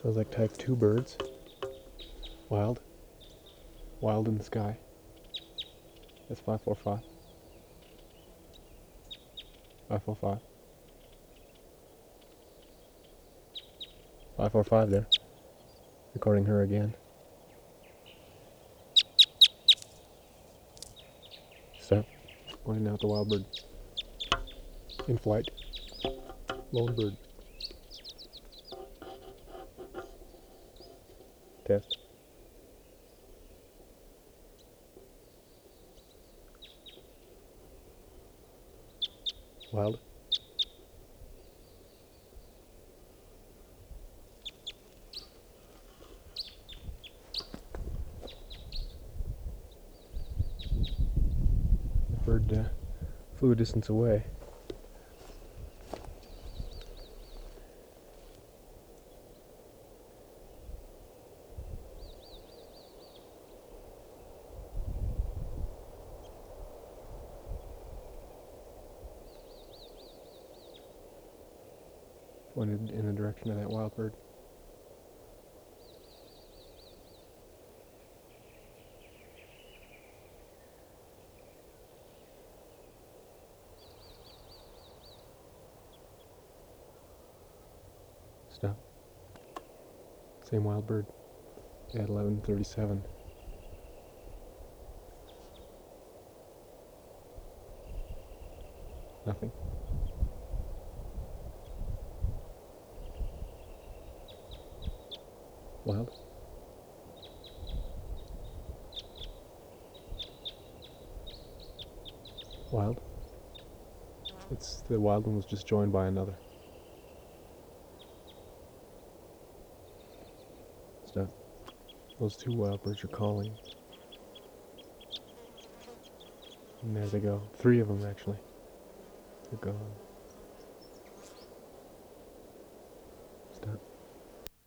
Sounds like type 2 birds. Wild. Wild in the sky. That's 545. 545. 545 there. Recording her again. Stop. Pointing out the wild bird. In flight. Lone bird. Test. Wild. The bird flew a distance away. Pointed in the direction of that wild bird. Stop. Same wild bird at 11:37. Nothing. Wild. Wild. It's the wild one was just joined by another. Stop. Those two wild birds are calling. And there they go. 3 of them actually. They're gone.